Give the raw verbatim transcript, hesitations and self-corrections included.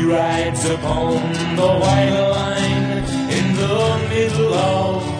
rides upon the white line in the middle of